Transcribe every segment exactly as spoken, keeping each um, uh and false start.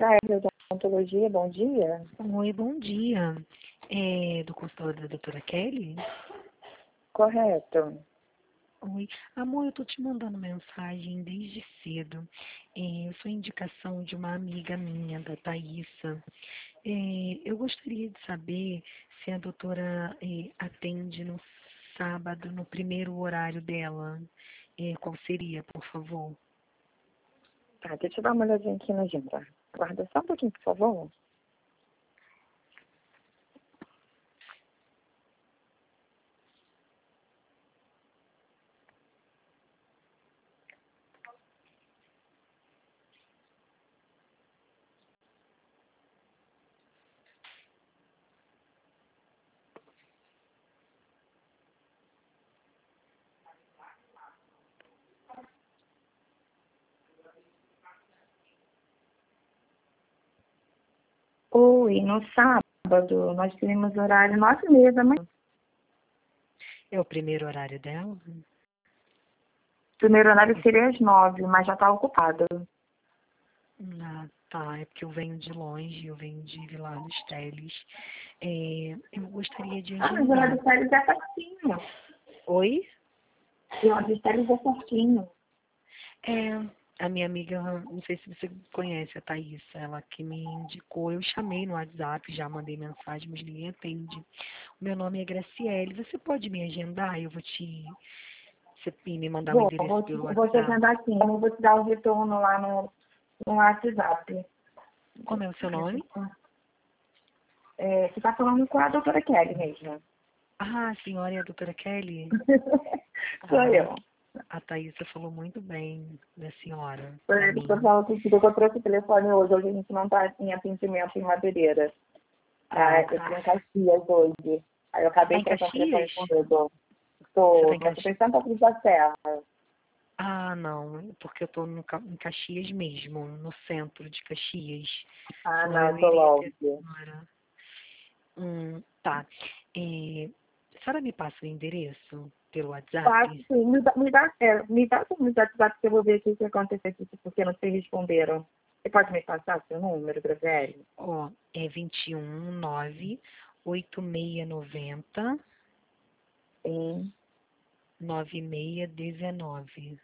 Clínica de Odontologia, bom dia. Oi, bom dia. É do consultório da doutora Kelly? Correto. Oi. Amor, eu tô te mandando mensagem desde cedo. É, eu sou indicação de uma amiga minha, da Thaísa. É, eu gostaria de saber se a doutora é, atende no sábado, no primeiro horário dela. É, qual seria, por favor? Tá, deixa eu dar uma olhadinha aqui na agenda. Guarda só um pouquinho, por favor. Oi, no sábado nós teremos horário nove e meia da manhã. É o primeiro horário dela? O primeiro horário seria às nove, mas já está ocupado. Ah, tá. É porque eu venho de longe, eu venho de Vilar dos Teles. É, eu gostaria de Ah, mas o horário agendar. de Teles é certinho. Oi? O horário de Teles é certinho. É, a minha amiga, não sei se você conhece a Thaísa, ela que me indicou. Eu chamei no WhatsApp, já mandei mensagem, mas ninguém atende. O meu nome é Graciele. Você pode me agendar? Eu vou te. Você me mandar o Vou, endereço vou te, pelo vou te WhatsApp. agendar aqui. Eu vou te dar o retorno lá no, no WhatsApp. Como é o seu nome? É, você está falando com a doutora Kelly mesmo. Ah, a senhora é a doutora Kelly? Sou Ah, eu. a Thaísa falou muito bem da senhora Por para isso que eu mim. falo contigo que eu trouxe o telefone hoje. Hoje a gente não está em atendimento em Madeireira. Ah, Ah, eu estou tá. em Caxias hoje. Aí eu Você tá acabei em trocando o telefone Caxias? comigo. Você tá Estou, em mas estou Caxias? em Santa Cruz da Serra. Ah, não, porque eu tô no, Ca- em Caxias mesmo, no centro de Caxias. Ah, Senão não, eu estou iria até longe. agora. Hum, tá. É, a senhora me passa o endereço pelo Faço WhatsApp? sim. Me dá, me dá, é, me dá como WhatsApp que eu vou ver aqui o que aconteceu aqui, porque não sei responderam. Você pode me passar seu número, Graziele? Ó, é vinte e um nove oito seis nove zero Sim. nove seis um nove.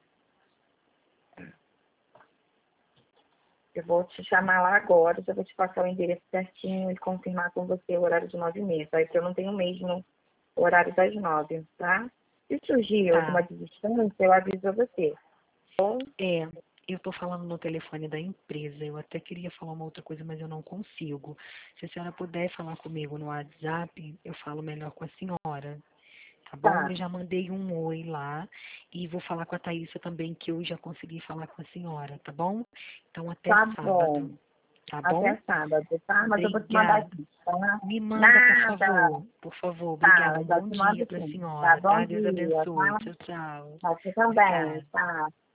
Eu vou te chamar lá agora, já vou te passar o endereço certinho e confirmar com você o horário de nove e meia. Aí que eu não tenho mesmo o horário das nove, tá? Se surgir alguma Tá. desistência, eu aviso a você. Bom, É, eu tô falando no telefone da empresa. Eu até queria falar uma outra coisa, mas eu não consigo. Se a senhora puder falar comigo no WhatsApp, eu falo melhor com a senhora. Tá bom? tá. Eu já mandei um oi lá e vou falar com a Thaísa também, que eu já consegui falar com a senhora, tá bom? Então até Tá bom. sábado, tá bom? Até sábado, tá? Mas eu vou te mandar Obrigada. aqui, tá? Me manda, por Nada. favor, por favor. Obrigada. Tá, Um já bom te dia mando para a sim. Tá, senhora, bom tá? Deus dia, abençoe. tá? Tchau, tchau. Você também, Obrigada. tá?